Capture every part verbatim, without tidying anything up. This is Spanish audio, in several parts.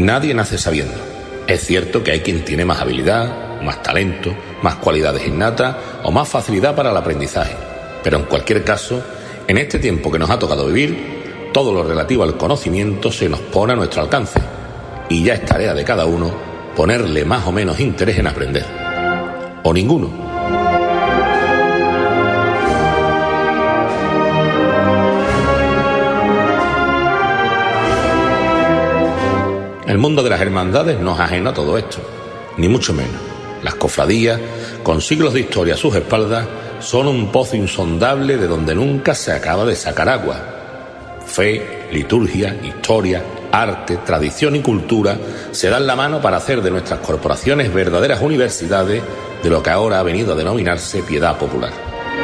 Nadie nace sabiendo. Es cierto que hay quien tiene más habilidad, más talento, más cualidades innatas o más facilidad para el aprendizaje. Pero en cualquier caso, en este tiempo que nos ha tocado vivir, todo lo relativo al conocimiento se nos pone a nuestro alcance. Y ya es tarea de cada uno ponerle más o menos interés en aprender. O ninguno. El mundo de las hermandades no es ajeno a todo esto, ni mucho menos. Las cofradías, con siglos de historia a sus espaldas, son un pozo insondable de donde nunca se acaba de sacar agua. Fe, liturgia, historia, arte, tradición y cultura se dan la mano para hacer de nuestras corporaciones verdaderas universidades de lo que ahora ha venido a denominarse piedad popular.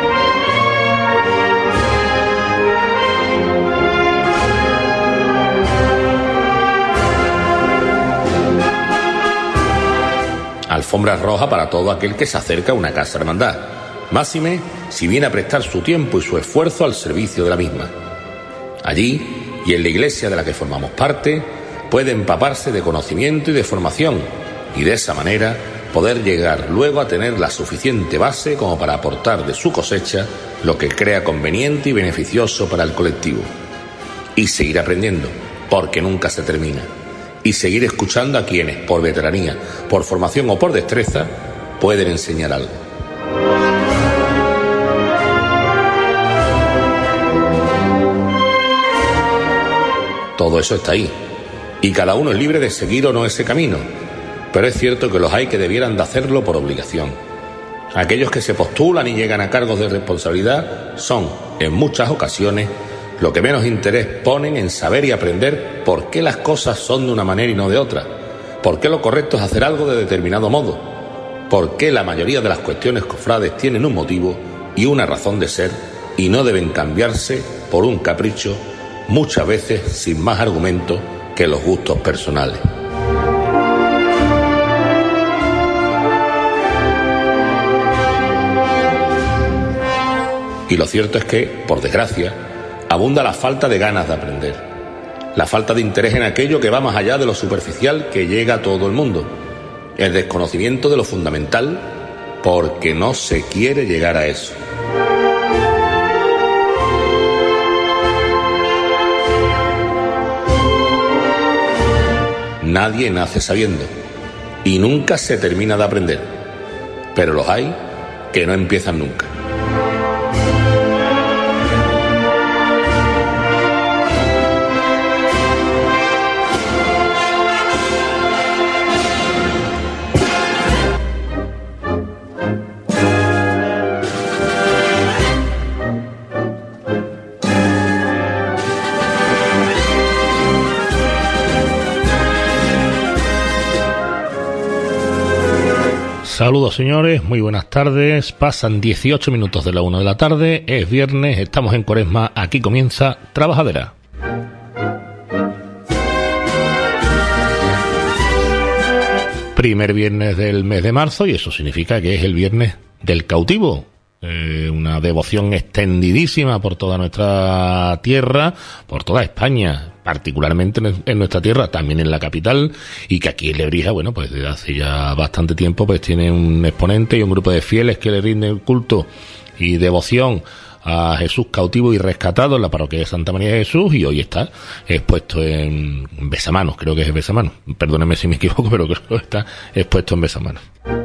Alfombra roja para todo aquel que se acerca a una casa hermandad, máxime si viene a prestar su tiempo y su esfuerzo al servicio de la misma. Allí, y en la iglesia de la que formamos parte, puede empaparse de conocimiento y de formación, y de esa manera poder llegar luego a tener la suficiente base como para aportar de su cosecha lo que crea conveniente y beneficioso para el colectivo. Y seguir aprendiendo, porque nunca se termina. Y seguir escuchando a quienes, por veteranía, por formación o por destreza, pueden enseñar algo. Todo eso está ahí, y cada uno es libre de seguir o no ese camino, pero es cierto que los hay que debieran de hacerlo por obligación. Aquellos que se postulan y llegan a cargos de responsabilidad son, en muchas ocasiones, lo que menos interés ponen en saber y aprender por qué las cosas son de una manera y no de otra, por qué lo correcto es hacer algo de determinado modo, por qué la mayoría de las cuestiones cofrades tienen un motivo y una razón de ser y no deben cambiarse por un capricho, muchas veces sin más argumento que los gustos personales. Y lo cierto es que, por desgracia, abunda la falta de ganas de aprender, la falta de interés en aquello que va más allá de lo superficial que llega a todo el mundo, el desconocimiento de lo fundamental porque no se quiere llegar a eso. Nadie nace sabiendo y nunca se termina de aprender, pero los hay que no empiezan nunca. Saludos señores, muy buenas tardes, pasan dieciocho minutos de la una de la tarde, es viernes, estamos en Cuaresma, aquí comienza Trabajadera. Primer viernes del mes de marzo y eso significa que es el viernes del cautivo. Eh, una devoción extendidísima por toda nuestra tierra, por toda España, particularmente en nuestra tierra, también en la capital, y que aquí en Lebrija, bueno, pues desde hace ya bastante tiempo, pues tiene un exponente y un grupo de fieles que le rinden culto y devoción a Jesús cautivo y rescatado en la parroquia de Santa María de Jesús, y hoy está expuesto en Besamanos, creo que es Besamanos, perdónenme si me equivoco, pero creo que está expuesto en Besamanos.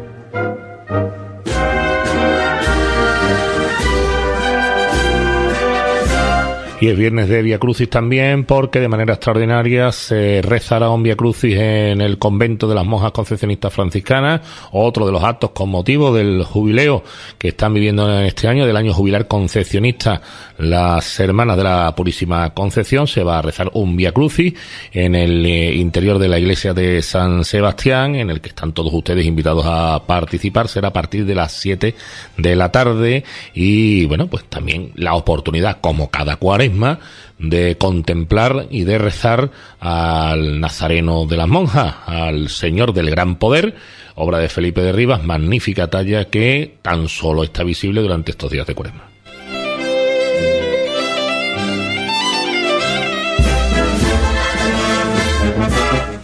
Y es viernes de Vía Crucis también, porque de manera extraordinaria se rezará un Vía Crucis en el convento de las monjas concepcionistas franciscanas, otro de los actos con motivo del jubileo que están viviendo en este año, del año jubilar concepcionista, las hermanas de la Purísima Concepción. Se va a rezar un Vía Crucis en el eh, interior de la iglesia de San Sebastián, en el que están todos ustedes invitados a participar. Será a partir de las siete de la tarde y, bueno, pues también la oportunidad, como cada cuaresma, de contemplar y de rezar al Nazareno de las monjas, al Señor del Gran Poder, obra de Felipe de Rivas, magnífica talla que tan solo está visible durante estos días de Cuaresma.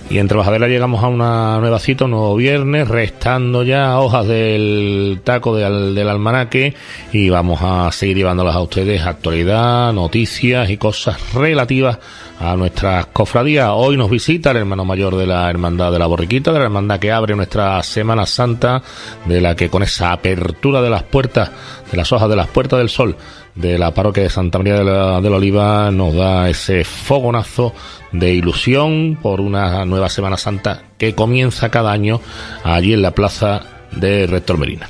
Y en Trabajadera llegamos a una nueva cita, un nuevo viernes, restando ya hojas del taco del, del almanaque, y vamos a seguir llevándolas a ustedes, actualidad, noticias y cosas relativas a nuestras cofradías. Hoy nos visita el hermano mayor de la Hermandad de la Borriquita, de la hermandad que abre nuestra Semana Santa, de la que con esa apertura de las puertas, de las hojas de las Puertas del Sol, de la parroquia de Santa María de la, de la Oliva, nos da ese fogonazo de ilusión por una nueva Semana Santa que comienza cada año allí en la plaza de Rector Merina.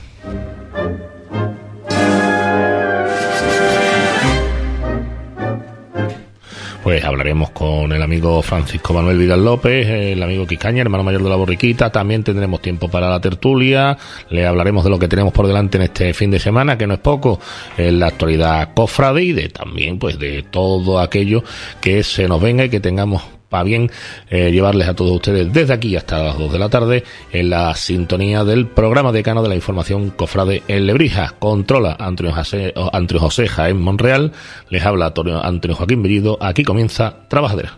Pues hablaremos con el amigo Francisco Manuel Vidal López, el amigo Quiscaña, hermano mayor de la Borriquita. También tendremos tiempo para la tertulia. Le hablaremos de lo que tenemos por delante en este fin de semana, que no es poco, en la actualidad cofrade, y de también pues de todo aquello que se nos venga y que tengamos para bien eh, llevarles a todos ustedes desde aquí hasta las dos de la tarde en la sintonía del programa decano de la información cofrade en Lebrija. Controla Antonio José, Antonio José Jaén Monreal, les habla Antonio, Antonio Joaquín Bellido. Aquí comienza Trabajadera.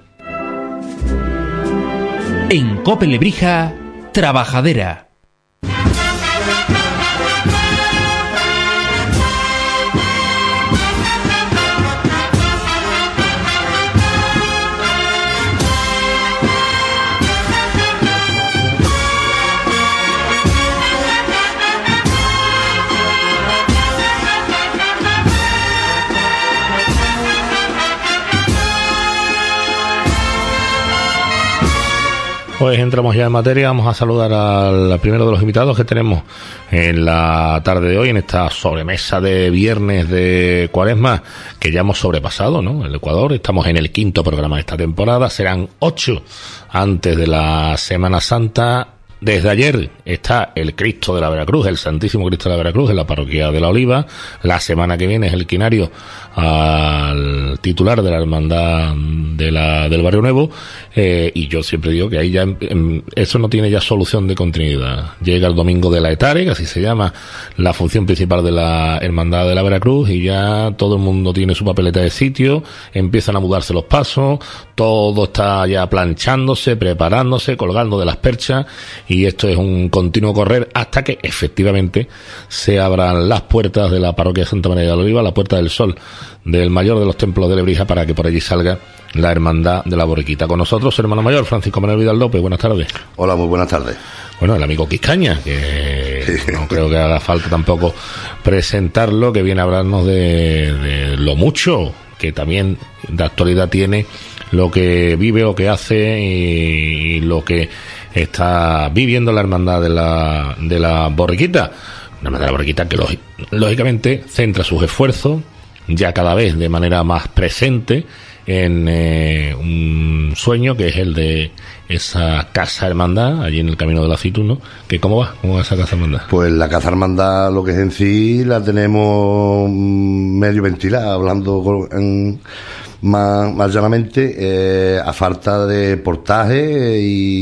En COPE Lebrija, Trabajadera. Pues entramos ya en materia, vamos a saludar al primero de los invitados que tenemos en la tarde de hoy, en esta sobremesa de viernes de Cuaresma, que ya hemos sobrepasado, ¿no? El Ecuador, estamos en el quinto programa de esta temporada, serán ocho antes de la Semana Santa. Desde ayer está el Cristo de la Veracruz, el Santísimo Cristo de la Veracruz, en la parroquia de la Oliva. La semana que viene es el quinario al titular de la hermandad de la, del Barrio Nuevo, eh, y yo siempre digo que ahí ya eh, eso no tiene ya solución de continuidad. Llega el domingo de la Etare, que así se llama la función principal de la hermandad de la Veracruz, y ya todo el mundo tiene su papeleta de sitio, empiezan a mudarse los pasos, todo está ya planchándose, preparándose, colgando de las perchas, y esto es un continuo correr hasta que efectivamente se abran las puertas de la parroquia de Santa María de la Oliva, la Puerta del Sol del mayor de los templos de Lebrija, para que por allí salga la hermandad de la Borriquita. Con nosotros, hermano mayor, Francisco Manuel Vidal López. Buenas tardes. Hola, muy buenas tardes. Bueno, el amigo Quiscaña, que sí. No creo que haga falta tampoco presentarlo, que viene a hablarnos de, de lo mucho que también de actualidad tiene, lo que vive, lo que hace y, y lo que está viviendo la hermandad de la, de la Borriquita. Una hermandad de la Borriquita que lógicamente centra sus esfuerzos ya cada vez de manera más presente en eh, un sueño que es el de esa casa hermandad allí en el Camino del Aceituno. Que ¿cómo va? ¿Cómo va esa casa hermandad? Pues la casa hermandad, lo que es en sí, la tenemos medio ventilada, hablando con, en, más, más llanamente, eh, a falta de portaje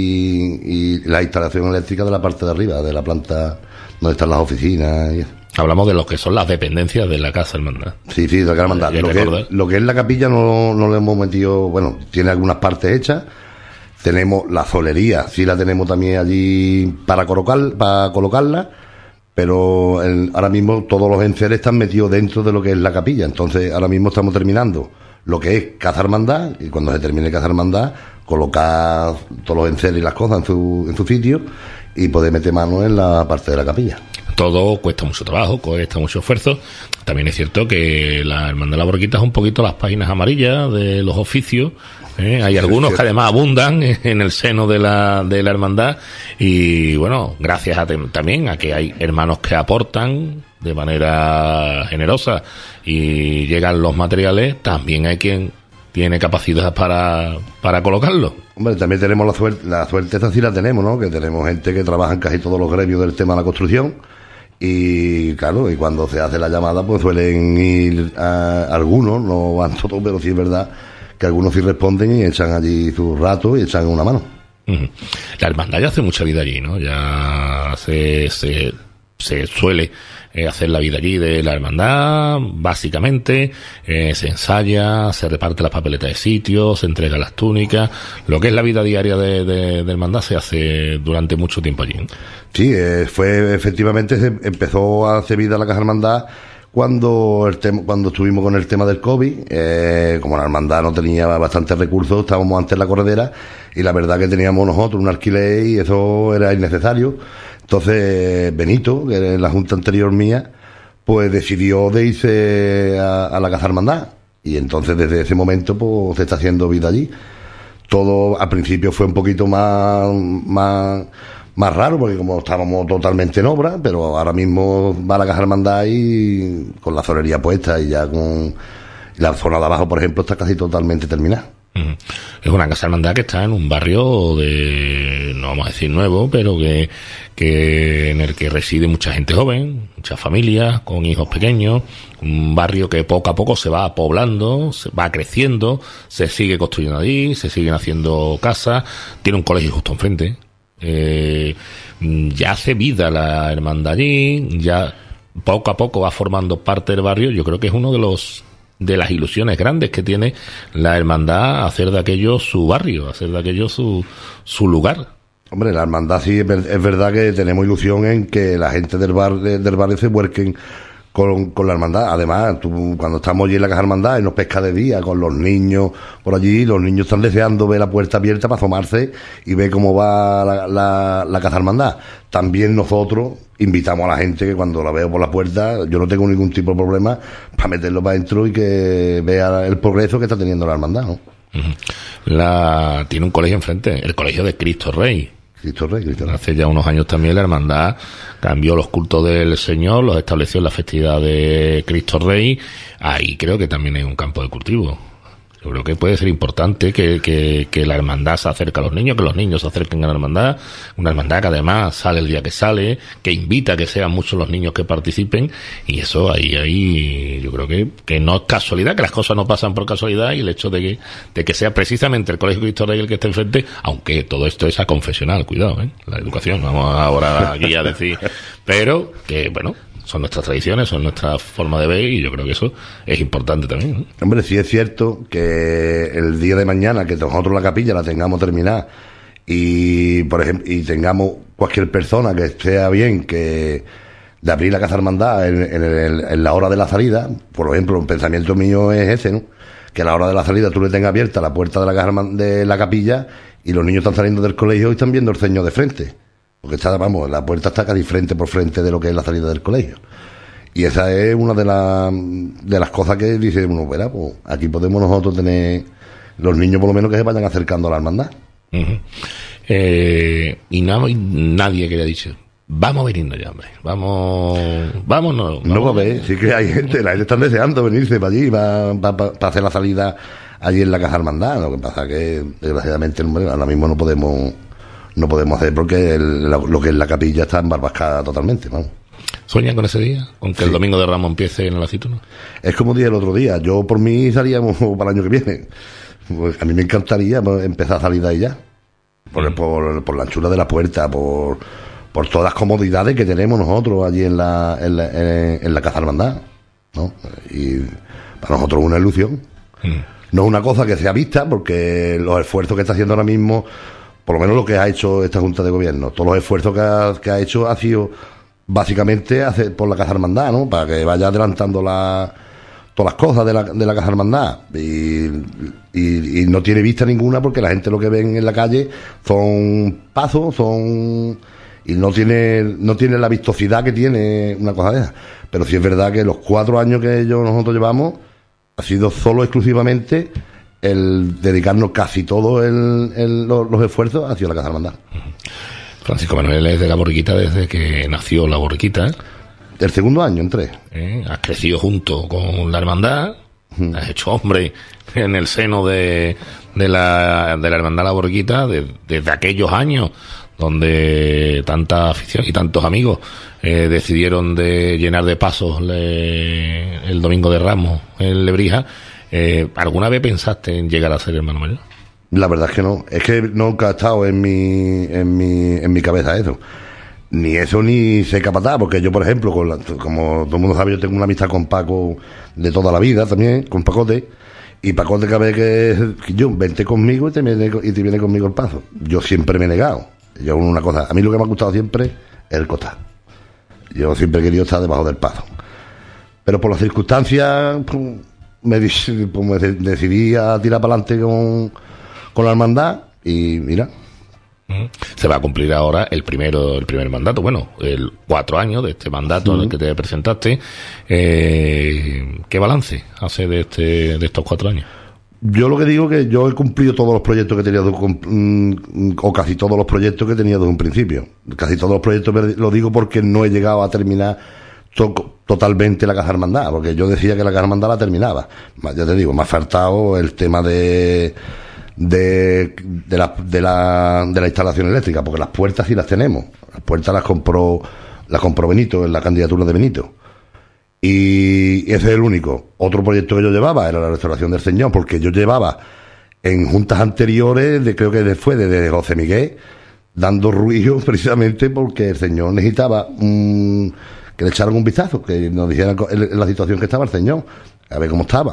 y, y la instalación eléctrica de la parte de arriba, de la planta donde están las oficinas y eso. Hablamos de lo que son las dependencias de la casa hermandad. Sí, sí, de la casa hermandad. Lo que, es, lo que es la capilla no, no le hemos metido, bueno, tiene algunas partes hechas. Tenemos la solería, sí la tenemos también allí para colocar, para colocarla, pero el, ahora mismo todos los enseres están metidos dentro de lo que es la capilla. Entonces ahora mismo estamos terminando lo que es casa hermandad, y cuando se termine casa hermandad, colocar todos los enseres y las cosas en su, en su sitio y poder meter mano en la parte de la capilla. Todo cuesta mucho trabajo, cuesta mucho esfuerzo. También es cierto que la hermandad de la Borriquita es un poquito las páginas amarillas de los oficios. ¿eh? Hay algunos que además abundan en el seno de la, de la hermandad, y bueno, gracias a, también a que hay hermanos que aportan de manera generosa y llegan los materiales, también hay quien tiene capacidad para, para colocarlo. Hombre, también tenemos la suerte, la suerte esta sí la tenemos, ¿no? Que tenemos gente que trabaja en casi todos los gremios del tema de la construcción, y claro, y cuando se hace la llamada pues suelen ir a, a algunos, no van todos, pero sí es verdad que algunos sí responden y echan allí su rato y echan una mano. Uh-huh. La hermandad ya hace mucha vida allí, ¿no? Ya se, se, se suele eh, hacer la vida allí de la hermandad, básicamente, eh, se ensaya, se reparte las papeletas de sitio, se entrega las túnicas, lo que es la vida diaria de, de, de hermandad se hace durante mucho tiempo allí, ¿no? Sí, eh, fue, efectivamente, se empezó a hacer vida la Caja Hermandad cuando el tema, cuando estuvimos con el tema del COVID, eh, como la hermandad no tenía bastantes recursos, estábamos antes en la corredera, y la verdad que teníamos nosotros un alquiler y eso era innecesario. Entonces Benito, que era la junta anterior mía, pues decidió de irse a, a la Caja Hermandad, y entonces desde ese momento pues se está haciendo vida allí. Todo al principio fue un poquito más más más raro, porque como estábamos totalmente en obra, pero ahora mismo va a la Caja Hermandad y con la zorería puesta, y ya con la zona de abajo, por ejemplo, está casi totalmente terminada. Uh-huh. Es una Casa Hermandad que está en un barrio de, no vamos a decir nuevo, pero que, que en el que reside mucha gente joven, muchas familias con hijos pequeños, un barrio que poco a poco se va poblando, se va creciendo, se sigue construyendo allí, se siguen haciendo casas, tiene un colegio justo enfrente. Eh, ya hace vida la hermandad allí, ya poco a poco va formando parte del barrio. Yo creo que es uno de los de las ilusiones grandes que tiene la hermandad, hacer de aquello su barrio, hacer de aquello su su lugar. Hombre, la hermandad sí, es verdad que tenemos ilusión en que la gente del bar del barrio se vuelquen con, con la hermandad. Además, tú, cuando estamos allí en la Caja Hermandad y nos pesca de día con los niños por allí, los niños están deseando ver la puerta abierta para asomarse y ver cómo va la, la, la Caja Hermandad. También nosotros invitamos a la gente que cuando la veo por la puerta, yo no tengo ningún tipo de problema para meterlo para adentro y que vea el progreso que está teniendo la hermandad, ¿no? La, tiene un colegio enfrente, el colegio de Cristo Rey. Cristo Rey, Cristo Rey. Hace ya unos años también la hermandad cambió los cultos del Señor, los estableció en la festividad de Cristo Rey. Ahí creo que también hay un campo de cultivo. Yo creo que puede ser importante que, que, que la hermandad se acerque a los niños, que los niños se acerquen a la hermandad. Una hermandad que además sale el día que sale, que invita a que sean muchos los niños que participen. Y eso ahí, ahí, yo creo que, que no es casualidad, que las cosas no pasan por casualidad, y el hecho de que, de que sea precisamente el Colegio Cristo Rey el que esté enfrente, aunque todo esto es a confesional, cuidado, ¿eh? La educación, vamos ahora aquí a decir, pero que, bueno, son nuestras tradiciones, son nuestra forma de ver, y yo creo que eso es importante también, ¿no? Hombre, sí es cierto que el día de mañana que nosotros la capilla la tengamos terminada y, por ejemplo, y tengamos cualquier persona que esté a bien que de abrir la Casa Hermandad en, en, el, en la hora de la salida, por ejemplo, un pensamiento mío es ese, ¿no? Que a la hora de la salida tú le tengas abierta la puerta de la, casa, de la capilla y los niños están saliendo del colegio y están viendo el ceño de frente. Porque está, vamos, la puerta está casi frente por frente de lo que es la salida del colegio. Y esa es una de, la, de las cosas que dice uno, verá, pues aquí podemos nosotros tener los niños por lo menos que se vayan acercando a la hermandad. Uh-huh. Eh, y no hay nadie que le ha dicho, vamos a venirnos ya, hombre, vamos, vámonos. No, va a ver, sí que hay gente, la gente está deseando venirse para allí, para, para, para hacer la salida allí en la Caja Hermandad. Lo que pasa que, desgraciadamente, hombre, ahora mismo no podemos... no podemos hacer porque el, lo que es la capilla está embarbascada totalmente, vamos. ¿Sueñan con ese día? ¿Con que sí, el domingo de Ramos empiece en el aceituno? Es como dije el otro día, yo por mí salíamos para el año que viene. Pues a mí me encantaría empezar a salir de ahí ya. Por, mm. por, por la anchura de la puerta, por, por todas las comodidades que tenemos nosotros allí en la, en la, en, en la Casa Hermandad, ¿no? Y para nosotros es una ilusión. Mm. No es una cosa que sea vista, porque los esfuerzos que está haciendo ahora mismo, por lo menos lo que ha hecho esta Junta de Gobierno, todos los esfuerzos que ha, que ha hecho ha sido básicamente hacer por la Casa Hermandad, ¿no? Para que vaya adelantando la, todas las cosas de la, de la Casa Hermandad. Y, y, y no tiene vista ninguna porque la gente lo que ven en la calle son pasos, son... y no tiene, no tiene la vistosidad que tiene una cosa de esa. Pero sí es verdad que los cuatro años que ellos, nosotros llevamos ha sido solo exclusivamente el dedicarnos casi todos el, el, los, los esfuerzos hacia la Casa Hermandad. Francisco Manuel es de la Borriquita desde que nació la Borriquita, ¿eh? El segundo año entré. ¿Eh? Has crecido junto con la hermandad, mm. has hecho hombre en el seno de, de, la, de la hermandad La Borriquita de, desde aquellos años donde tanta afición y tantos amigos eh, decidieron de llenar de pasos le, el domingo de Ramos en Lebrija. Eh, ¿Alguna vez pensaste en llegar a ser hermano mayor? La verdad es que no, es que nunca ha estado en mi, en mi, en mi cabeza eso. Ni eso ni ser capataz, porque yo, por ejemplo, con la, como todo el mundo sabe, yo tengo una amistad con Paco de toda la vida también, con Pacote, y Pacote cada vez que, que yo, vente conmigo y te, viene, y te viene conmigo el paso. Yo siempre me he negado. Yo una cosa, a mí lo que me ha gustado siempre es el costar. Yo siempre he querido estar debajo del paso. Pero por las circunstancias, pues, me, pues, me decidí a tirar para adelante con, con la hermandad y mira. Se va a cumplir ahora el primero, el primer mandato, bueno, el cuatro años de este mandato, sí, en el que te presentaste. Eh, ¿Qué balance hace de este, de estos cuatro años? Yo lo que digo es que yo he cumplido todos los proyectos que tenía, de, o casi todos los proyectos que tenía desde un principio. Casi todos los proyectos, lo digo porque no he llegado a terminar to, totalmente la Caja Hermandad, porque yo decía que la Caja Hermandad la terminaba. Ya te digo, me ha faltado el tema de de de la, de la de la instalación eléctrica, porque las puertas sí las tenemos. Las puertas las compró las compró Benito en la candidatura de Benito. Y ese es el único. Otro proyecto que yo llevaba era la restauración del Señor, porque yo llevaba en juntas anteriores, de creo que después de José Miguel, dando ruido precisamente porque el Señor necesitaba un, que le echaran un vistazo, que nos dijeran en la situación que estaba el Señor, a ver cómo estaba.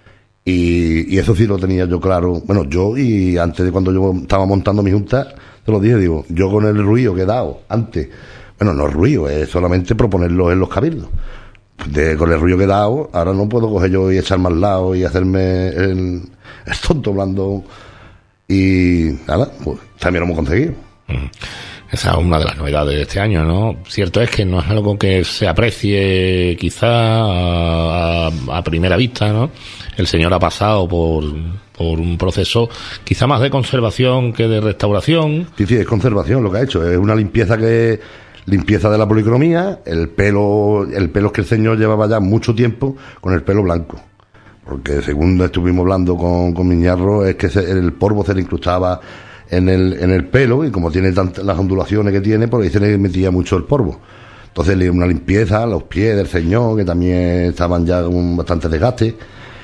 Y, y eso sí lo tenía yo claro. Bueno, yo, y antes de cuando yo estaba montando mi junta, te lo dije, digo, yo con el ruido que he dado antes, bueno, no es ruido, es solamente proponerlo en los cabildos. De, con el ruido que he dado, ahora no puedo coger yo y echarme al lado y hacerme el, el tonto hablando. Y nada, pues también lo hemos conseguido. Mm. Esa es una de las novedades de este año, ¿no? Cierto es que no es algo que se aprecie quizá a, a, a primera vista, ¿no? El Señor ha pasado por, por un proceso quizá más de conservación que de restauración. Sí, sí, es conservación lo que ha hecho. Es una limpieza que limpieza de la policromía, el pelo, el pelo es que el Señor llevaba ya mucho tiempo con el pelo blanco. Porque según estuvimos hablando con, con Miñarro, es que se, el polvo se le incrustaba en el, en el pelo, y como tiene tantas las ondulaciones que tiene, pues ahí se le metía mucho el polvo. Entonces una limpieza, los pies del Señor, que también estaban ya con bastante desgaste,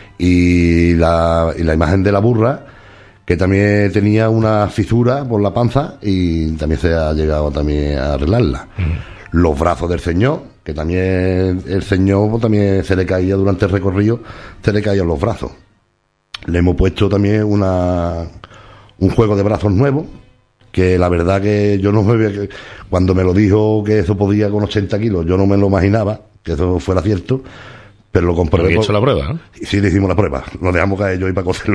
y la, y la imagen de la burra, que también tenía una fisura por la panza, y también se ha llegado también a arreglarla. Mm. Los brazos del Señor, que también el Señor pues, también se le caía durante el recorrido, se le caían los brazos. Le hemos puesto también una un juego de brazos nuevo, que la verdad que yo no me había, cuando me lo dijo que eso podía con ochenta kilos, yo no me lo imaginaba que eso fuera cierto, pero lo comprobé. ¿Pero he hecho la prueba, ¿no? Sí, le hicimos la prueba, nos dejamos caer yo y para coserlo.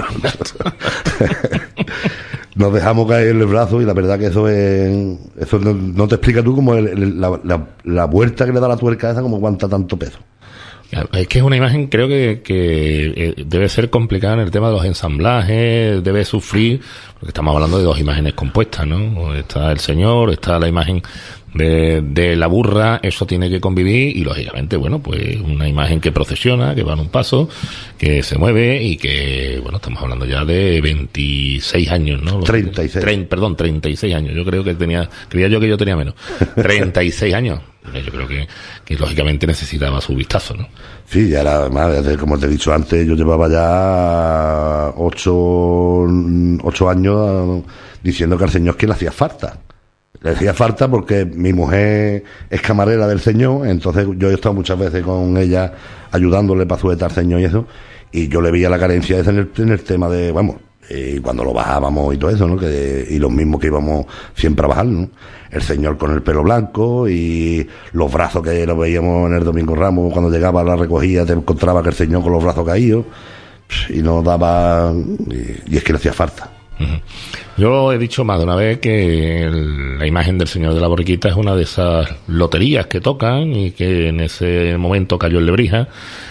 Nos dejamos caer el brazo, y la verdad que eso es, eso no, no te explica tú como el, el, la, la, la vuelta que le da la tuerca esa, como aguanta tanto peso. Es que es una imagen, creo que, que debe ser complicada en el tema de los ensamblajes, debe sufrir, porque estamos hablando de dos imágenes compuestas, ¿no? Está el Señor, está la imagen de, de la burra, eso tiene que convivir, y lógicamente, bueno, pues una imagen que procesiona, que va en un paso, que se mueve, y que, bueno, estamos hablando ya de veintiséis años, ¿no? treinta y seis. Tre- perdón, treinta y seis años, yo creo que tenía, creía yo que yo tenía menos. treinta y seis años. Yo creo que, que lógicamente necesitaba su vistazo, ¿no? Sí, ya era, madre, como te he dicho antes, yo llevaba ya ocho, ocho años diciendo que al Señor que le hacía falta. Le hacía falta porque mi mujer es camarera del Señor, entonces yo he estado muchas veces con ella ayudándole para sujetar al Señor y eso, y yo le veía la carencia esa en el, en el tema de, vamos, y cuando lo bajábamos y todo eso, ¿no? Que, y los mismos que íbamos siempre a bajar, ¿no? El Señor con el pelo blanco y los brazos que lo veíamos en el Domingo Ramos, cuando llegaba a la recogida te encontraba que el Señor con los brazos caídos, y nos daba, y, y es que le hacía falta. Uh-huh. Yo he dicho más de una vez que el, la imagen del Señor de la Borriquita es una de esas loterías que tocan, y que en ese momento cayó en Lebrija,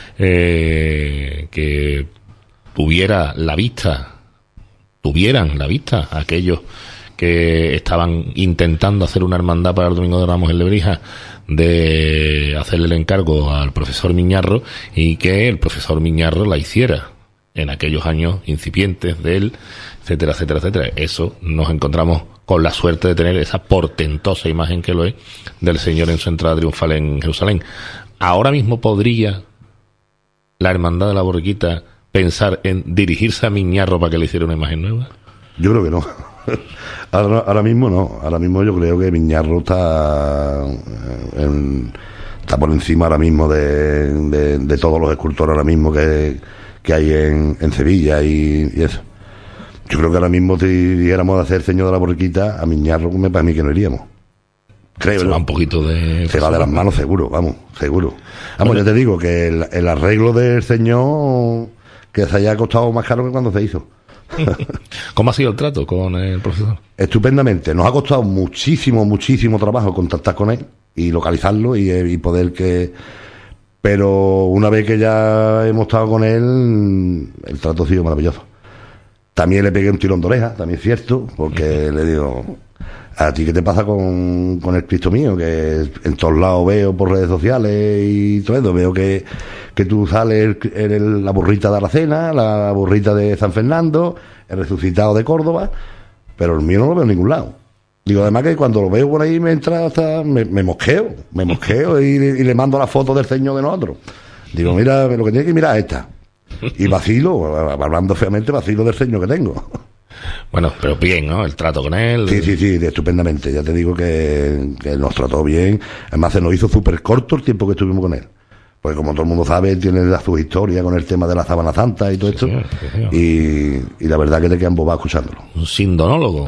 eh, que tuviera la vista tuvieran la vista aquellos que estaban intentando hacer una hermandad para el Domingo de Ramos en Lebrija, de hacerle el encargo al profesor Miñarro, y que el profesor Miñarro la hiciera en aquellos años incipientes de él, etcétera, etcétera, etcétera. Eso nos encontramos con la suerte de tener esa portentosa imagen que lo es del Señor en su entrada triunfal en Jerusalén. Ahora mismo podría la Hermandad de la Borriquita pensar en dirigirse a Miñarro para que le hiciera una imagen nueva. Yo creo que no. ahora, ahora mismo no. Ahora mismo yo creo que Miñarro está en, está por encima ahora mismo de, de, de todos los escultores ahora mismo que, que hay en, en Sevilla y, y eso. Yo creo que ahora mismo si dijéramos de hacer Señor de la Borriquita, a Miñarro me para mí que no iríamos. Creo. Se va un poquito de... Se va de las manos seguro, vamos, seguro. Vamos, bueno, yo te digo que el, el arreglo del señor que se haya costado más caro que cuando se hizo. ¿Cómo ha sido el trato con el profesor? Estupendamente. Nos ha costado muchísimo, muchísimo trabajo contactar con él y localizarlo y, y poder que... Pero una vez que ya hemos estado con él, el trato ha sido maravilloso. También le pegué un tirón de oreja, también es cierto, porque le digo... ¿A ti qué te pasa con, con el Cristo mío? Que en todos lados veo por redes sociales y todo eso. Veo que, que tú sales en el, la burrita de Aracena, la burrita de San Fernando, el resucitado de Córdoba, pero el mío no lo veo en ningún lado. Digo, además que cuando lo veo por ahí me entra hasta, me, me mosqueo, me mosqueo y, y le mando la foto del Señor de nosotros. Digo, mira, lo que tiene que mirar es esta. Y vacilo, hablando feamente, vacilo del Señor que tengo. Bueno, pero bien, ¿no? El trato con él. Sí, sí, sí, estupendamente. Ya te digo que, que nos trató bien. Además, se nos hizo súper corto el tiempo que estuvimos con él. Porque como todo el mundo sabe, tiene su historia con el tema de la Sábana Santa y todo sí, esto. Señor, sí, señor. Y, y la verdad que te quedan bobas escuchándolo. Un sindonólogo,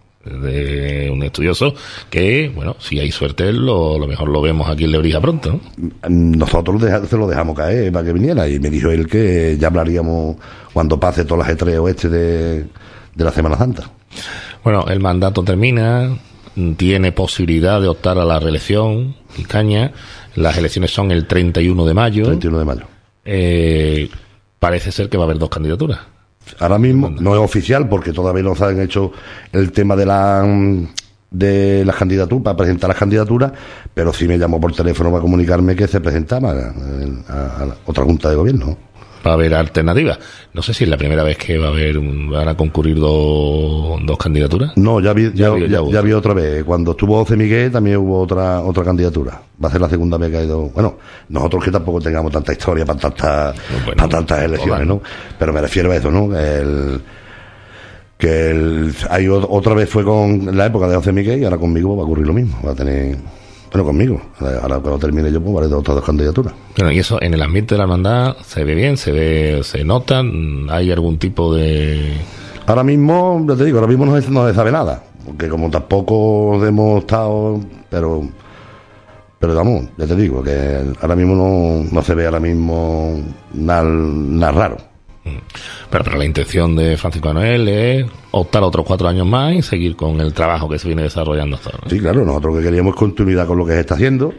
de un estudioso que, bueno, si hay suerte, lo, lo mejor lo vemos aquí en Lebrija pronto, ¿no? Nosotros se lo dejamos caer para que viniera y me dijo él que ya hablaríamos cuando pase todo el ajetreo este de... de la Semana Santa. Bueno, el mandato termina, tiene posibilidad de optar a la reelección, Caña. Las elecciones son el treinta y uno de mayo. treinta y uno de mayo. Eh, parece ser que va a haber dos candidaturas. Ahora mismo no es oficial porque todavía no se han hecho el tema de la de las candidaturas, para presentar las candidaturas, pero sí me llamó por teléfono para comunicarme que se presentaba a, a, a otra junta de gobierno. Va a haber alternativas. No sé si es la primera vez que va a haber, van a concurrir dos, dos candidaturas. No, ya vi, ya, ya, ya, ya vi otra vez. Cuando estuvo José Miguel también hubo otra otra candidatura. Va a ser la segunda vez que ha ido. Bueno, nosotros que tampoco tengamos tanta historia para tantas no, bueno, para tantas elecciones, ¿no? Pero me refiero a eso, ¿no? El, que el, hay otra vez fue con la época de José Miguel y ahora conmigo va a ocurrir lo mismo. Va a tener... Bueno, conmigo. Ahora cuando termine yo, pues vale otras dos candidaturas. Bueno, y eso en el ambiente de la hermandad se ve bien, se ve, se nota, hay algún tipo de... Ahora mismo, ya te digo, ahora mismo no se, no se sabe nada, porque como tampoco hemos estado, pero, pero vamos, ya te digo, que ahora mismo no, no se ve ahora mismo nada, nada raro. Pero, pero la intención de Francisco Noel es optar otros cuatro años más y seguir con el trabajo que se viene desarrollando hasta ahora, ¿no? Sí, claro, nosotros que queríamos continuidad con lo que se está haciendo.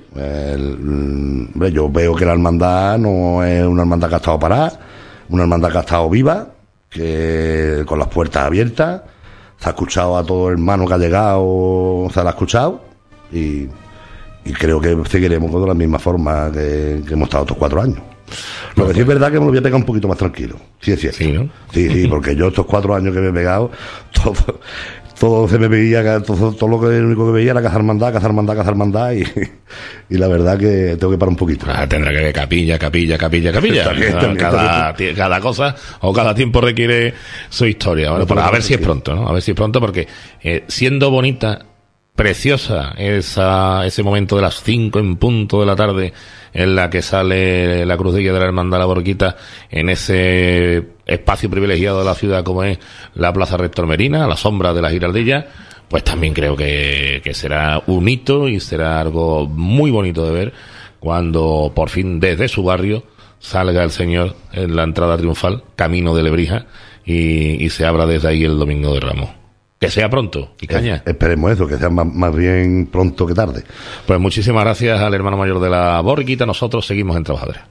El, el, yo veo que la hermandad no es una hermandad que ha estado parada, una hermandad que ha estado viva, que con las puertas abiertas, se ha escuchado a todo hermano que ha llegado, se la ha escuchado y, y creo que seguiremos con la misma forma que, que hemos estado estos cuatro años. Lo que sí es verdad que me lo voy a pegar un poquito más tranquilo. Sí, es cierto. Sí, ¿no? Sí, sí, porque yo estos cuatro años que me he pegado, todo, todo se me veía, todo, todo lo que lo único que veía era cazar hermandad, cazar hermandad, cazar hermandad y, y la verdad que tengo que parar un poquito. Ah, tendrá que ver capilla, capilla, capilla, capilla. También, también, cada, también. cada cosa o cada tiempo requiere su historia. Bueno, pues a ver si es pronto, ¿no? A ver si es pronto porque eh, siendo bonita, preciosa esa, ese momento de las cinco en punto de la tarde en la que sale la crucilla de la Hermandad de la Borriquita en ese espacio privilegiado de la ciudad como es la Plaza Rector Merina, a la sombra de la Giraldilla, pues también creo que, que será un hito y será algo muy bonito de ver cuando por fin desde su barrio salga el Señor en la entrada triunfal, camino de Lebrija, y, y se abra desde ahí el Domingo de Ramos. Que sea pronto, y caña. Es, esperemos eso, que sea más, más bien pronto que tarde. Pues muchísimas gracias al hermano mayor de la Borriquita. Nosotros seguimos en Trabajadera.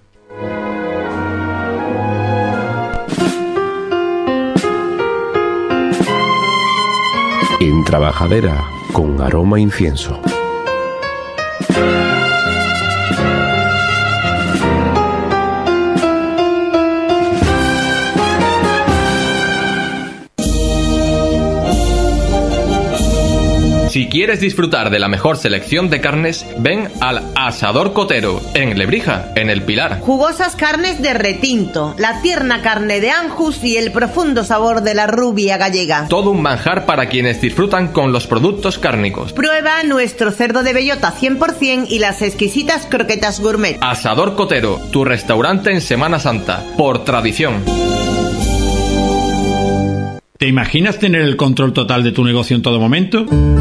En Trabajadera, con aroma a incienso. Si quieres disfrutar de la mejor selección de carnes, ven al Asador Cotero, en Lebrija, en El Pilar. Jugosas carnes de retinto, la tierna carne de Anjus y el profundo sabor de la rubia gallega. Todo un manjar para quienes disfrutan con los productos cárnicos. Prueba nuestro cerdo de bellota cien por ciento y las exquisitas croquetas gourmet. Asador Cotero, tu restaurante en Semana Santa, por tradición. ¿Te imaginas tener el control total de tu negocio en todo momento?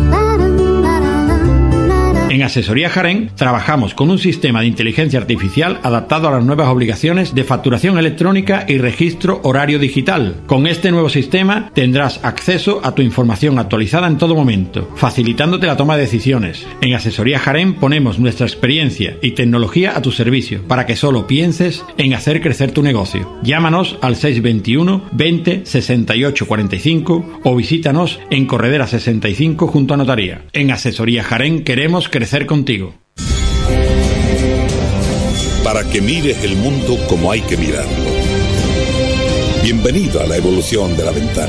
En Asesoría Jaén trabajamos con un sistema de inteligencia artificial adaptado a las nuevas obligaciones de facturación electrónica y registro horario digital. Con este nuevo sistema tendrás acceso a tu información actualizada en todo momento, facilitándote la toma de decisiones. En Asesoría Jaén ponemos nuestra experiencia y tecnología a tu servicio para que solo pienses en hacer crecer tu negocio. Llámanos al seis veintiuno veinte sesenta y ocho cuarenta y cinco o visítanos en Corredera sesenta y cinco junto a Notaría. En Asesoría Jaén queremos crecer contigo. Para que mires el mundo como hay que mirarlo. Bienvenido a la evolución de La Ventana.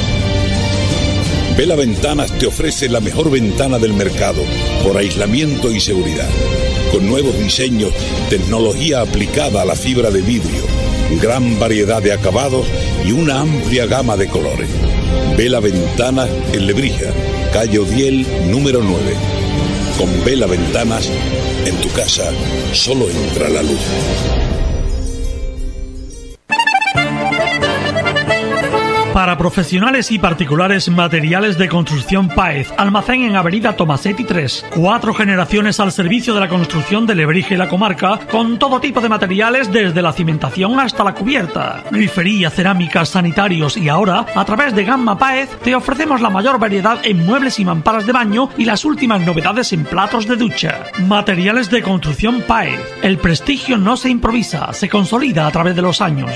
Vela Ventanas te ofrece la mejor ventana del mercado por aislamiento y seguridad, con nuevos diseños, tecnología aplicada a la fibra de vidrio, gran variedad de acabados y una amplia gama de colores. Vela Ventanas en Lebrija, calle Odiel, número nueve. Con Vela Ventanas, en tu casa solo entra la luz. Para profesionales y particulares, materiales de construcción Páez. Almacén en Avenida Tomasetti tres. Cuatro generaciones al servicio de la construcción de Lebrija y la comarca, con todo tipo de materiales desde la cimentación hasta la cubierta. Grifería, cerámicas, sanitarios y ahora, a través de Gamma Páez, te ofrecemos la mayor variedad en muebles y mamparas de baño y las últimas novedades en platos de ducha. Materiales de construcción Páez. El prestigio no se improvisa, se consolida a través de los años.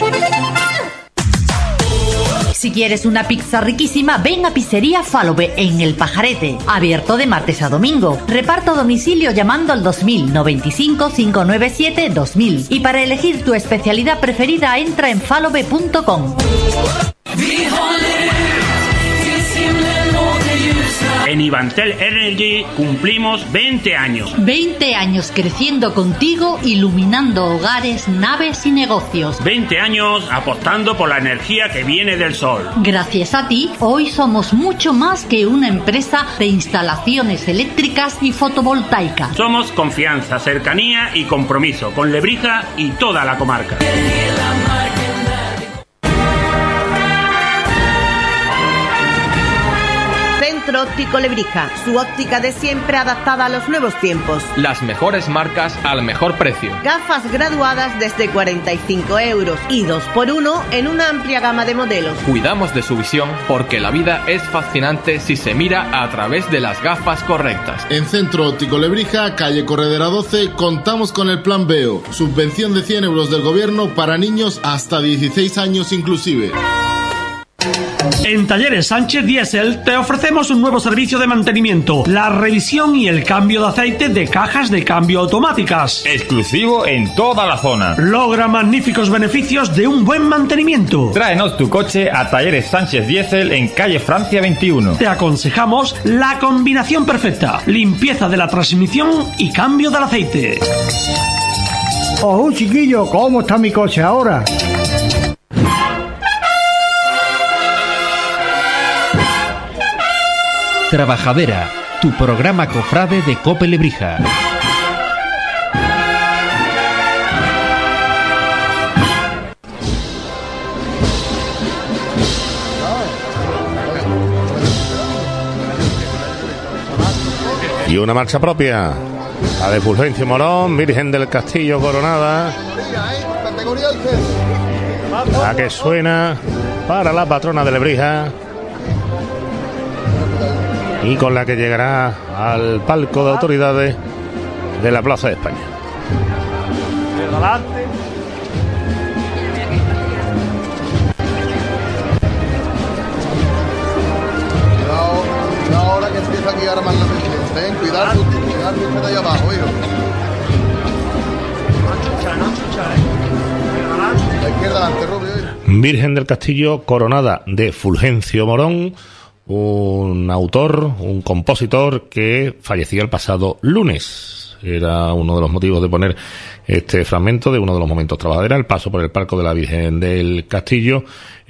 Si quieres una pizza riquísima, ven a Pizzería Falove en El Pajarete, abierto de martes a domingo. Reparto a domicilio llamando al dos mil noventa y cinco, cinco noventa y siete, dos mil. Y para elegir tu especialidad preferida, entra en falove punto com. En Ivantel Energy cumplimos veinte años. veinte años creciendo contigo, iluminando hogares, naves y negocios. veinte años apostando por la energía que viene del sol. Gracias a ti, hoy somos mucho más que una empresa de instalaciones eléctricas y fotovoltaicas. Somos confianza, cercanía y compromiso con Lebrija y toda la comarca. Óptico Lebrija, su óptica de siempre adaptada a los nuevos tiempos. Las mejores marcas al mejor precio. Gafas graduadas desde cuarenta y cinco euros y dos por uno en una amplia gama de modelos. Cuidamos de su visión porque la vida es fascinante si se mira a través de las gafas correctas. En Centro Óptico Lebrija, calle Corredera doce, contamos con el Plan Veo, subvención de cien euros del gobierno para niños hasta dieciséis años inclusive. En Talleres Sánchez Diesel te ofrecemos un nuevo servicio de mantenimiento, la revisión y el cambio de aceite de cajas de cambio automáticas. Exclusivo en toda la zona. Logra magníficos beneficios de un buen mantenimiento. Tráenos tu coche a Talleres Sánchez Diesel en calle Francia veintiuno. Te aconsejamos la combinación perfecta, limpieza de la transmisión y cambio del aceite. Oh, chiquillo, ¿cómo está mi coche ahora? Trabajadera, tu programa cofrade de Cope Lebrija. Y una marcha propia, la de Fulgencio Morón, Virgen del Castillo Coronada, la que suena para la patrona de Lebrija y con la que llegará al palco de autoridades de la Plaza de España. Cuidado, cuidado ahora que empieza aquí a armar la presidencia, ¿eh? Cuidado, cuidado que está ahí abajo, hijo. La izquierda delante, Rubio. Virgen del Castillo Coronada de Fulgencio Morón, un autor, un compositor que fallecía el pasado lunes. Era uno de los motivos de poner este fragmento de uno de los momentos trabajadera, el paso por el palco de la Virgen del Castillo.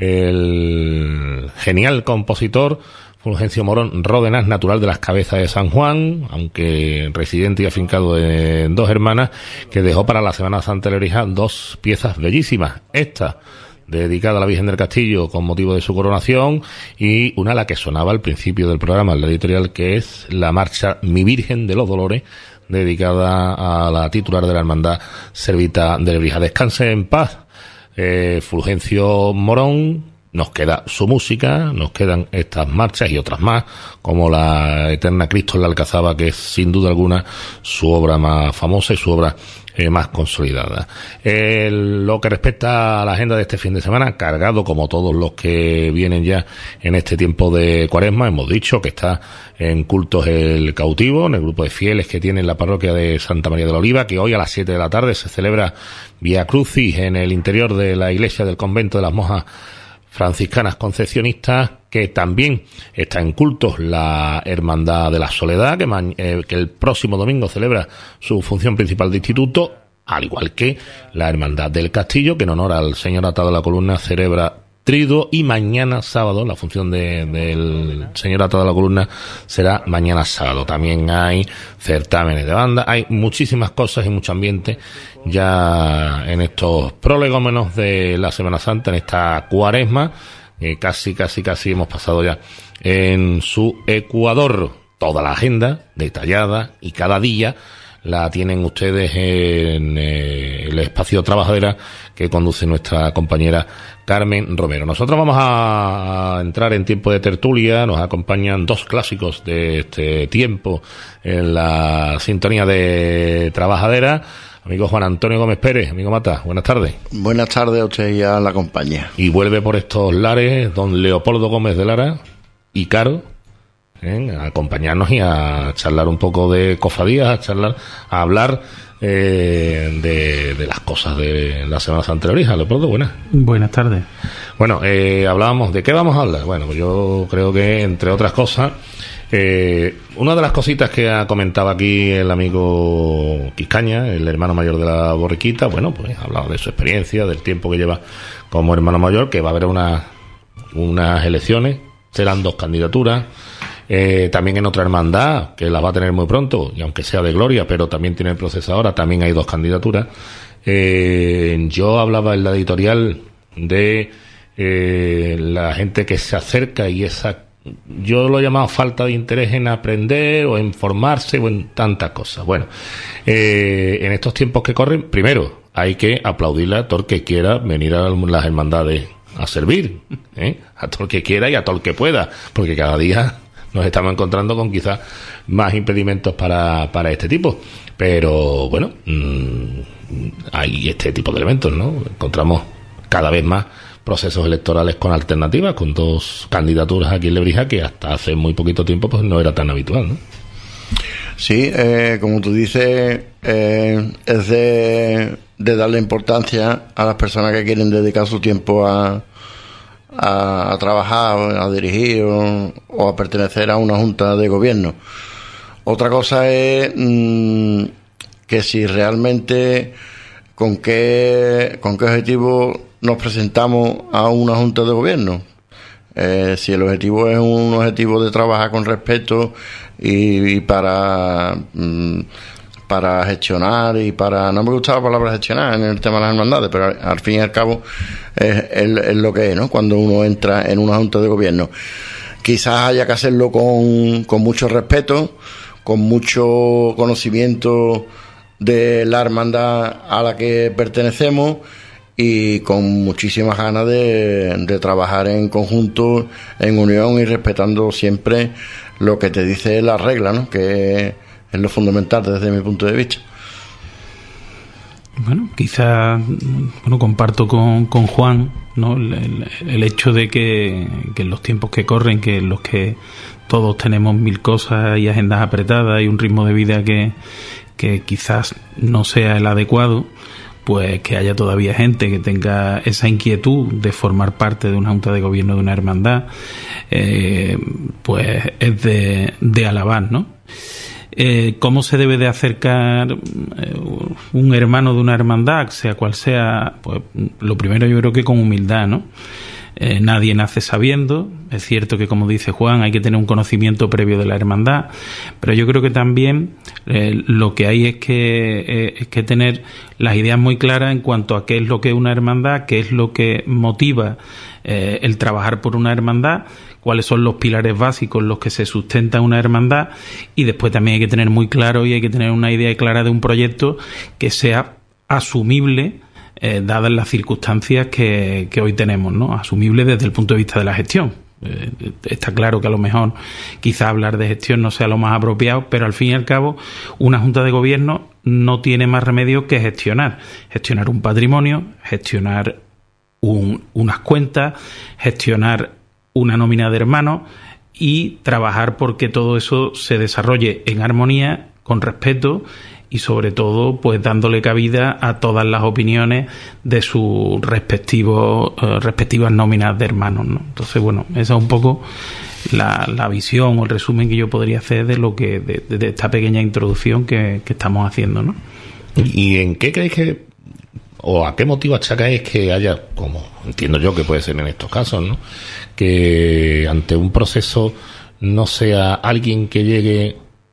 El genial compositor Fulgencio Morón Ródenas, natural de las Cabezas de San Juan, aunque residente y afincado en Dos Hermanas, que dejó para la Semana Santa de Lebrija dos piezas bellísimas. Esta, dedicada a la Virgen del Castillo con motivo de su coronación, y una la que sonaba al principio del programa, la editorial, que es la marcha Mi Virgen de los Dolores, dedicada a la titular de la Hermandad Servita de Lebrija. Descanse en paz, eh, Fulgencio Morón. Nos queda su música, nos quedan estas marchas y otras más, como la Eterna Cristo en la Alcazaba, que es sin duda alguna su obra más famosa y su obra eh, más consolidada. Eh, lo que respecta a la agenda de este fin de semana, cargado como todos los que vienen ya en este tiempo de Cuaresma, hemos dicho que está en Cultos el Cautivo, en el grupo de fieles que tiene en la parroquia de Santa María de la Oliva, que hoy a las siete de la tarde se celebra Vía Crucis en el interior de la iglesia del convento de las monjas franciscanas concepcionistas, que también está en Cultos la Hermandad de la Soledad, que, eh, que el próximo domingo celebra su función principal de instituto, al igual que la Hermandad del Castillo, que en honor al Señor Atado a la Columna celebra Triduo, y mañana sábado, la función de, del Señor Atado a la Columna será mañana sábado. También hay certámenes de banda, hay muchísimas cosas y mucho ambiente ya en estos prolegómenos de la Semana Santa, en esta Cuaresma, eh, casi, casi, casi hemos pasado ya en su Ecuador. Toda la agenda detallada y cada día la tienen ustedes en eh, el espacio Trabajadera que conduce nuestra compañera Carmen Romero. Nosotros vamos a, a entrar en tiempo de tertulia. Nos acompañan dos clásicos de este tiempo en la sintonía de Trabajadera. Amigo Juan Antonio Gómez Pérez, amigo Mata, buenas tardes. Buenas tardes a usted y a la compañía. Y vuelve por estos lares don Leopoldo Gómez de Lara y Caro, ¿eh? a acompañarnos y a charlar un poco de cofradías, a charlar, a hablar eh, de, de las cosas de la Semana Santa de Lebrija. Leopoldo, buenas. Buenas tardes. Bueno, eh, hablábamos, ¿de qué vamos a hablar? Bueno, pues yo creo que, entre otras cosas, eh, una de las cositas que ha comentado aquí el amigo Quiscaña, el hermano mayor de la borriquita, bueno, pues ha hablado de su experiencia, del tiempo que lleva como hermano mayor, que va a haber una, unas elecciones, serán dos candidaturas. Eh, también en otra hermandad, que las va a tener muy pronto, y aunque sea de gloria, pero también tiene el proceso ahora, también hay dos candidaturas. Eh, yo hablaba en la editorial de eh, la gente que se acerca y esa, yo lo he llamado falta de interés en aprender o en formarse o en tantas cosas. Bueno, eh, en estos tiempos que corren, primero hay que aplaudirle a todo el que quiera venir a las hermandades a servir, ¿eh? a todo el que quiera y a todo el que pueda, porque cada día nos estamos encontrando con quizás más impedimentos para, para este tipo. Pero bueno, mmm, hay este tipo de elementos, ¿no? Encontramos cada vez más procesos electorales con alternativas, con dos candidaturas aquí en Lebrija, que hasta hace muy poquito tiempo pues no era tan habitual, ¿no? Sí, eh, como tú dices, eh, es de, de darle importancia a las personas que quieren dedicar su tiempo a A, a trabajar, a dirigir o, o a pertenecer a una junta de gobierno. Otra cosa es mmm, que si realmente con qué con qué objetivo nos presentamos a una junta de gobierno. Eh, si el objetivo es un objetivo de trabajar con respeto y, y para mmm, para gestionar y para... No me gusta la palabra gestionar en el tema de las hermandades, pero al, al fin y al cabo es, es, es lo que es, ¿no? Cuando uno entra en una junta de gobierno. Quizás haya que hacerlo con, con mucho respeto, con mucho conocimiento de la hermandad a la que pertenecemos y con muchísimas ganas de, de trabajar en conjunto, en unión y respetando siempre lo que te dice la regla, ¿no? Que es lo fundamental desde mi punto de vista. Bueno, quizá bueno, comparto con, con Juan, ¿no? el, el, el hecho de que, que en los tiempos que corren, que en los que todos tenemos mil cosas y agendas apretadas y un ritmo de vida que, que quizás no sea el adecuado, pues que haya todavía gente que tenga esa inquietud de formar parte de una junta de gobierno de una hermandad, eh, pues es de, de alabar, ¿no? Eh, ¿Cómo se debe de acercar eh, un hermano de una hermandad, sea cual sea? Pues lo primero yo creo que con humildad, ¿no? Eh, nadie nace sabiendo. Es cierto que, como dice Juan, hay que tener un conocimiento previo de la hermandad, pero yo creo que también eh, lo que hay es que, eh, es que tener las ideas muy claras en cuanto a qué es lo que es una hermandad, qué es lo que motiva eh, el trabajar por una hermandad, cuáles son los pilares básicos en los que se sustenta una hermandad, y después también hay que tener muy claro y hay que tener una idea clara de un proyecto que sea asumible, Eh, dadas las circunstancias que, que hoy tenemos, ¿no? Asumible desde el punto de vista de la gestión. Eh, está claro que a lo mejor quizá hablar de gestión no sea lo más apropiado, pero al fin y al cabo una junta de gobierno no tiene más remedio que gestionar. Gestionar un patrimonio, gestionar un, unas cuentas, gestionar una nómina de hermanos y trabajar porque todo eso se desarrolle en armonía, con respeto y sobre todo pues dándole cabida a todas las opiniones de sus respectivos eh, respectivas nóminas de hermanos, ¿no? Entonces, bueno, esa es un poco la, la visión o el resumen que yo podría hacer de lo que de, de esta pequeña introducción que, que estamos haciendo, ¿no? ¿Y en qué creéis que o a qué motivo achacáis que haya, como entiendo yo que puede ser en estos casos, ¿no?, que ante un proceso no sea alguien que llegue,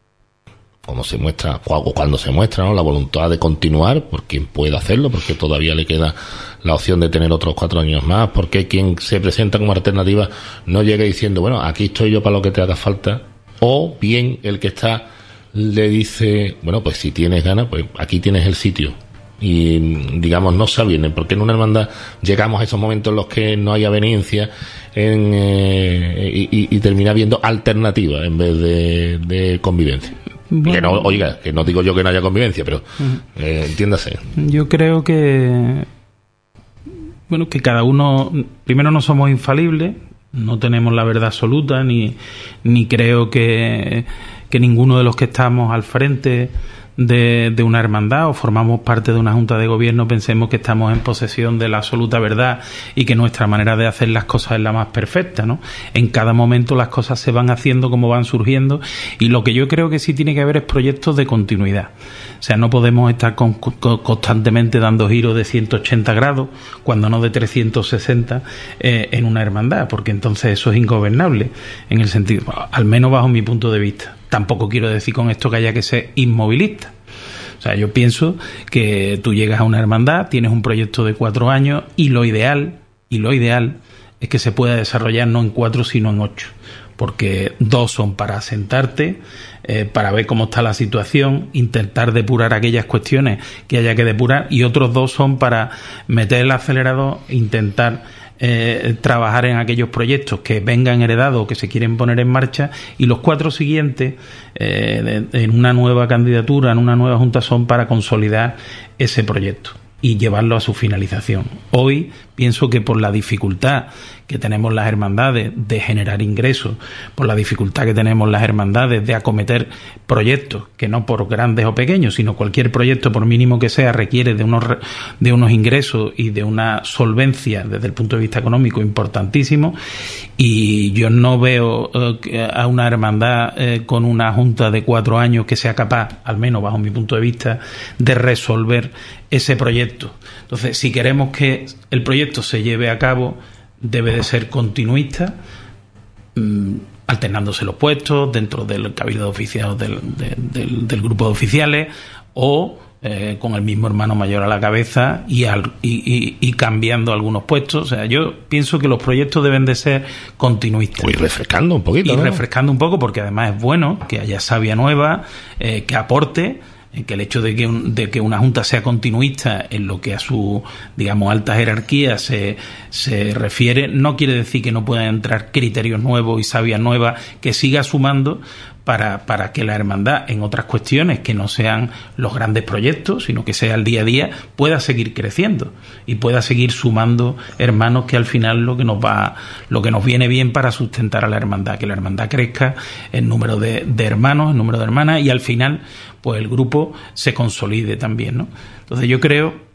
como se muestra, o cuando se muestra, ¿no?, la voluntad de continuar, por quien pueda hacerlo, porque todavía le queda la opción de tener otros cuatro años más, porque quien se presenta como alternativa no llegue diciendo, bueno, aquí estoy yo para lo que te haga falta, o bien el que está le dice, bueno, pues si tienes ganas, pues aquí tienes el sitio, y digamos no se avienen, porque en una hermandad llegamos a esos momentos en los que no hay aveniencia en, eh, y, y termina habiendo alternativa en vez de, de convivencia. Bueno, que no, oiga, que no digo yo que no haya convivencia, pero eh, entiéndase. Yo creo que bueno, que cada uno, primero no somos infalibles, no tenemos la verdad absoluta, ni, ni creo que, que ninguno de los que estamos al frente de, de una hermandad o formamos parte de una junta de gobierno pensemos que estamos en posesión de la absoluta verdad y que nuestra manera de hacer las cosas es la más perfecta, ¿no? En cada momento las cosas se van haciendo como van surgiendo, y lo que yo creo que sí tiene que haber es proyectos de continuidad. O sea, no podemos estar con, con, constantemente dando giros de ciento ochenta grados, cuando no de trescientos sesenta, eh, en una hermandad, porque entonces eso es ingobernable, en el sentido, al menos bajo mi punto de vista. Tampoco quiero decir con esto que haya que ser inmovilista. O sea, yo pienso que tú llegas a una hermandad, tienes un proyecto de cuatro años y lo ideal, y lo ideal es que se pueda desarrollar no en cuatro sino en ocho, porque dos son para sentarte, eh, para ver cómo está la situación, intentar depurar aquellas cuestiones que haya que depurar, y otros dos son para meter el acelerador e intentar Eh, trabajar en aquellos proyectos que vengan heredados o que se quieren poner en marcha, y los cuatro siguientes eh, en una nueva candidatura, en una nueva junta, son para consolidar ese proyecto y llevarlo a su finalización. Hoy pienso que por la dificultad que tenemos las hermandades de generar ingresos, por la dificultad que tenemos las hermandades de acometer proyectos que no por grandes o pequeños, sino cualquier proyecto, por mínimo que sea, requiere de unos de unos ingresos y de una solvencia desde el punto de vista económico importantísimo, y yo no veo eh, a una hermandad eh, con una junta de cuatro años que sea capaz, al menos bajo mi punto de vista, de resolver ese proyecto. Entonces, si queremos que el proyecto se lleve a cabo, debe de ser continuista, mmm, alternándose los puestos dentro del cabildo de oficiales del, de, del, del grupo de oficiales, o eh, con el mismo hermano mayor a la cabeza y, al, y, y, y cambiando algunos puestos. O sea, yo pienso que los proyectos deben de ser continuistas. Y refrescando un poquito. Y ¿no? refrescando un poco, porque además es bueno que haya savia nueva, eh, que aporte, que el hecho de que, un, de que una junta sea continuista en lo que a su, digamos, alta jerarquía se, se refiere, no quiere decir que no puedan entrar criterios nuevos y sabias nuevas que siga sumando para, para que la hermandad, en otras cuestiones que no sean los grandes proyectos, sino que sea el día a día, pueda seguir creciendo y pueda seguir sumando hermanos, que al final lo que nos va, lo que nos viene bien para sustentar a la hermandad, que la hermandad crezca en número de, de hermanos, en número de hermanas, y al final pues el grupo se consolide también, ¿no? Entonces yo creo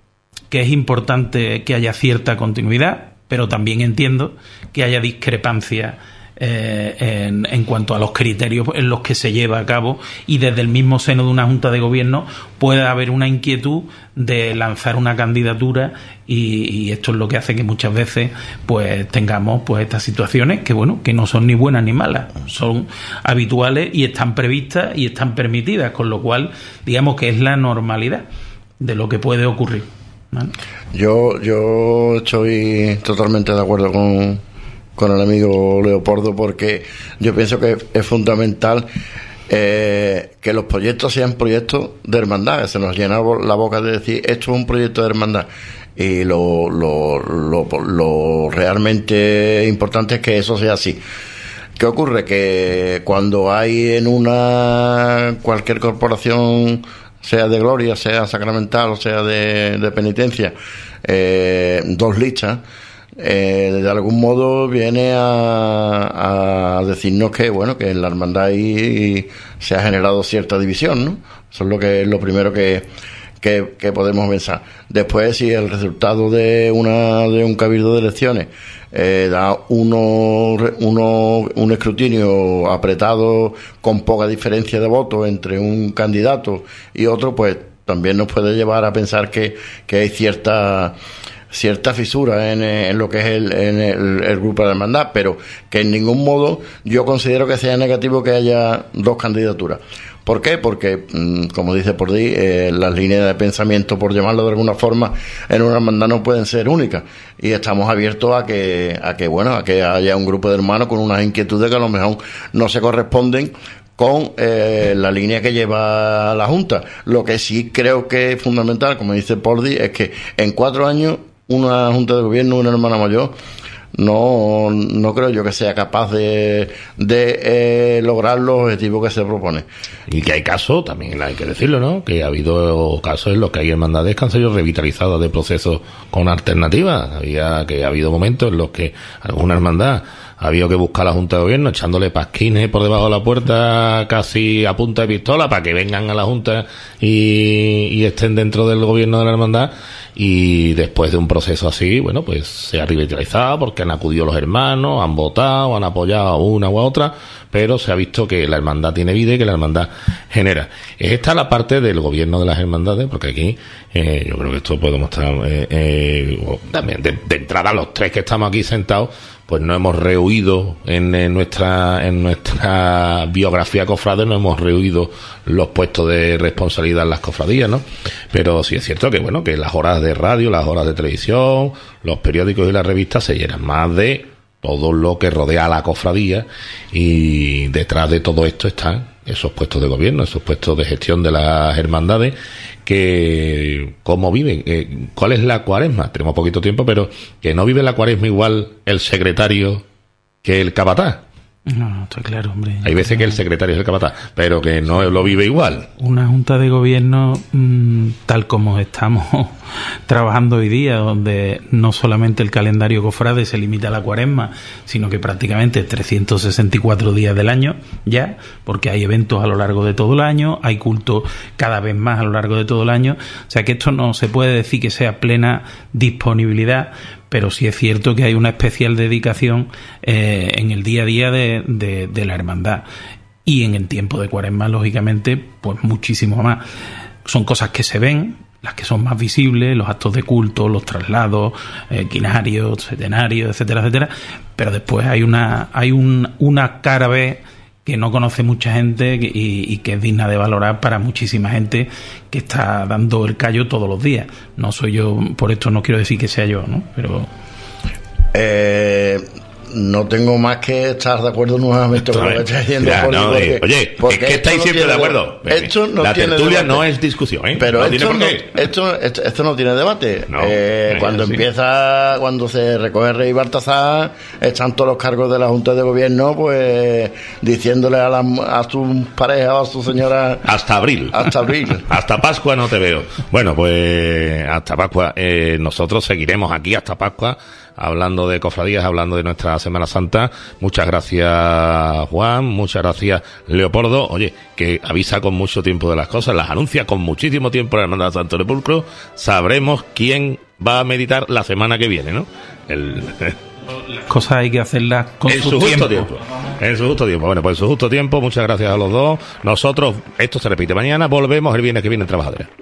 que es importante que haya cierta continuidad, pero también entiendo que haya discrepancias Eh, en, en cuanto a los criterios en los que se lleva a cabo, y desde el mismo seno de una Junta de Gobierno puede haber una inquietud de lanzar una candidatura, y, y esto es lo que hace que muchas veces pues tengamos pues estas situaciones que bueno que no son ni buenas ni malas, son habituales y están previstas y están permitidas, con lo cual digamos que es la normalidad de lo que puede ocurrir, ¿vale? Yo, yo estoy totalmente de acuerdo con con el amigo Leopoldo, porque yo pienso que es fundamental eh, que los proyectos sean proyectos de hermandad. Se nos llena la boca de decir esto es un proyecto de hermandad, y lo, lo, lo, lo realmente importante es que eso sea así. ¿Qué ocurre? Que cuando hay en una cualquier corporación, sea de gloria, sea sacramental o sea de, de penitencia, eh, dos listas, Eh, de algún modo viene a, a decirnos que bueno que en la hermandad ahí se ha generado cierta división, ¿no? Eso es lo que es lo primero que, que, que podemos pensar. Después, si el resultado de una de un cabildo de elecciones eh, da uno, uno un escrutinio apretado con poca diferencia de votos entre un candidato y otro, pues también nos puede llevar a pensar que, que hay cierta cierta fisura en, en lo que es el, en el, el grupo de la hermandad, pero que en ningún modo yo considero que sea negativo que haya dos candidaturas. ¿Por qué? Porque, como dice por ahí, eh, las líneas de pensamiento, por llamarlo de alguna forma, en una hermandad no pueden ser únicas, y estamos abiertos a que, a que bueno, a que haya un grupo de hermanos con unas inquietudes que a lo mejor no se corresponden con eh, la línea que lleva la Junta. Lo que sí creo que es fundamental, como dice Pordi, es que en cuatro años una Junta de Gobierno, una hermana mayor, no no creo yo que sea capaz de, de eh, lograr los objetivos que se propone. Y que hay casos, también hay que decirlo, ¿no? Que ha habido casos en los que hay hermandades que han sido revitalizadas de procesos con alternativas. Había que ha habido momentos en los que alguna hermandad ha habido que buscar a la Junta de Gobierno echándole pasquines por debajo de la puerta casi a punta de pistola para que vengan a la Junta y, y estén dentro del gobierno de la hermandad, y después de un proceso así, bueno, pues se ha revitalizado porque han acudido los hermanos, han votado, han apoyado a una u a otra, pero se ha visto que la hermandad tiene vida y que la hermandad genera. Es esta la parte del gobierno de las hermandades, porque aquí eh, yo creo que esto podemos estar eh, eh, también de, de entrada los tres que estamos aquí sentados, pues no hemos rehuido en, en nuestra en nuestra biografía cofrade, no hemos rehuido los puestos de responsabilidad en las cofradías, ¿no? Pero sí es cierto que bueno que las horas de radio, las horas de televisión, los periódicos y las revistas se llenan más de todo lo que rodea a la cofradía, y detrás de todo esto están esos puestos de gobierno, esos puestos de gestión de las hermandades, que cómo viven, eh, cuál es la cuaresma. Tenemos poquito tiempo, pero que no vive la cuaresma igual el secretario que el capataz. No, no, está claro, hombre. Hay veces que el secretario es el capataz, pero que no lo vive igual. Una Junta de Gobierno mmm, tal como estamos trabajando hoy día, donde no solamente el calendario cofrade se limita a la cuaresma, sino que prácticamente trescientos sesenta y cuatro días del año ya, porque hay eventos a lo largo de todo el año, hay culto cada vez más a lo largo de todo el año, o sea que esto no se puede decir que sea plena disponibilidad, pero sí es cierto que hay una especial dedicación eh, en el día a día de, de, de la hermandad, y en el tiempo de cuaresma, lógicamente, pues muchísimo más. Son cosas que se ven, las que son más visibles, los actos de culto, los traslados, eh, quinarios, setenarios, etcétera, etcétera, pero después hay una hay un, una cara B que no conoce mucha gente y, y que es digna de valorar para muchísima gente que está dando el callo todos los días. No soy yo, por esto no quiero decir que sea yo, ¿no? Pero eh, no tengo más que estar de acuerdo nuevamente con lo que está diciendo. Ya, no, porque, eh, oye, porque es que estáis no siempre de acuerdo. Esto no la tiene tertulia debate. No es discusión, ¿eh? Pero no esto, tiene por no, qué. esto, esto, esto no tiene debate. No, eh, eh, cuando sí. empieza, cuando se recoge Rey Baltasar, están todos los cargos de la Junta de Gobierno, pues diciéndole a, la, a sus parejas o a sus señoras. Hasta abril. Hasta abril. Hasta Pascua no te veo. Bueno, pues hasta Pascua. Eh, nosotros seguiremos aquí hasta Pascua hablando de cofradías, hablando de nuestra Semana Santa. Muchas gracias, Juan, muchas gracias, Leopoldo. Oye, que avisa con mucho tiempo de las cosas, las anuncia con muchísimo tiempo la Hermandad de Santo Sepulcro. Sabremos quién va a meditar la semana que viene, ¿no? El... Las cosas hay que hacerlas con en su, su justo tiempo. tiempo. En su justo tiempo. Bueno, pues en su justo tiempo, muchas gracias a los dos. Nosotros, esto se repite mañana, volvemos el viernes que viene en Trabajadera.